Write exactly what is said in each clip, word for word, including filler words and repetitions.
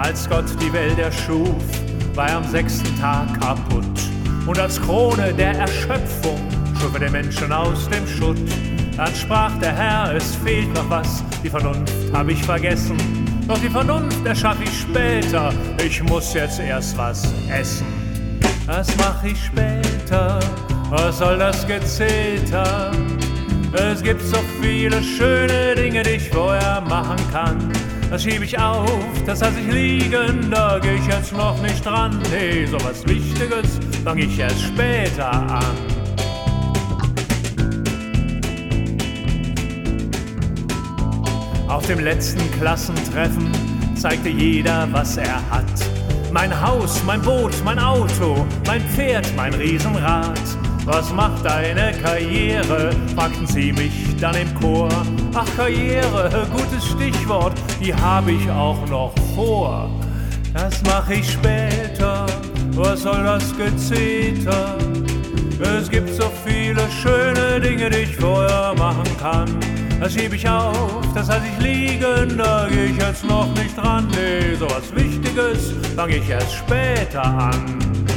Als Gott die Welt erschuf, war er am sechsten Tag kaputt. Und als Krone der Erschöpfung schuf er den Menschen aus dem Schutt. Dann sprach der Herr, es fehlt noch was, die Vernunft hab ich vergessen. Doch die Vernunft erschaff ich später, ich muss jetzt erst was essen. Das mach ich später, was soll das Gezeter? Es gibt so viele schöne Dinge, die ich vorher machen kann. Das schieb ich auf, das lass ich liegen, da geh ich jetzt noch nicht dran. Nee, so was Wichtiges fang ich erst später an. Auf dem letzten Klassentreffen zeigte jeder, was er hat. Mein Haus, mein Boot, mein Auto, mein Pferd, mein Riesenrad. Was macht deine Karriere? Fragten sie mich dann im Chor. Ach, Karriere, gutes Stichwort, die hab ich auch noch vor. Das mach ich später, was soll das Gezeter? Es gibt so viele schöne Dinge, die ich vorher machen kann. Das schieb ich auf, das lass ich liegen, da geh ich jetzt noch nicht dran. Nee, so was Wichtiges fang ich erst später an.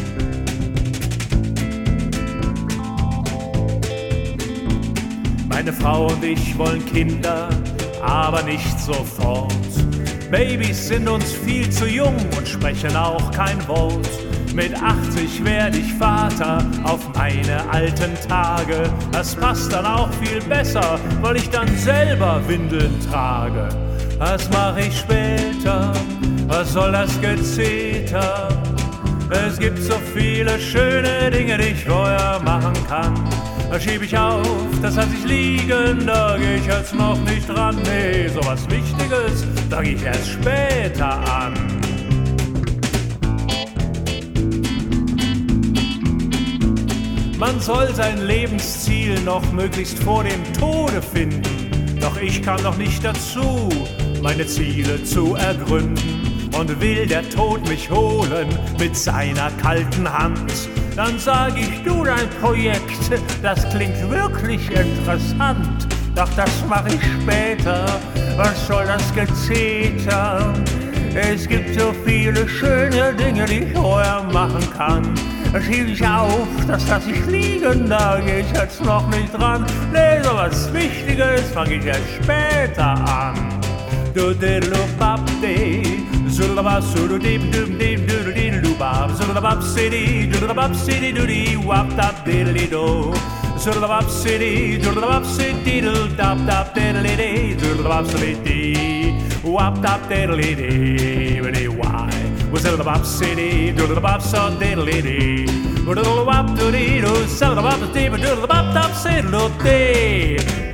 Meine Frau und ich wollen Kinder, aber nicht sofort. Babys sind uns viel zu jung und sprechen auch kein Wort. Mit achtzig werd ich Vater auf meine alten Tage. Das passt dann auch viel besser, weil ich dann selber Windeln trage. Das mach ich später, was soll das Gezeter? Es gibt so viele schöne Dinge, die ich vorher machen kann. Da schieb ich auf, das lass ich liegen, da geh ich jetzt noch nicht dran. Nee, so was Wichtiges fang ich erst später an. Man soll sein Lebensziel noch möglichst vor dem Tode finden. Doch ich kam noch nicht dazu, meine Ziele zu ergründen. Und will der Tod mich holen mit seiner kalten Hand, dann sag ich, du, dein Projekt, das klingt wirklich interessant. Doch das mach ich später, was soll das Gezeter? Es gibt so viele schöne Dinge, die ich vorher machen kann. Das schieb ich auf, das lass ich liegen, da geh ich jetzt noch nicht dran. Nee, so was Wichtiges fang ich erst später an. Do diddle bop day, zoodle bop zoodle dim dum dim doodle diddle bop, zoodle bop city, doodle bop city doody wop dop diddly do, zoodle bop city, doodle bop city diddle dop dop diddly day, zoodle bop city, wop dop diddly day, diddly why? Was zoodle bop city, doodle bop so diddly day, doodle wop doody do, zoodle bop diddly doodle bop dop diddly day.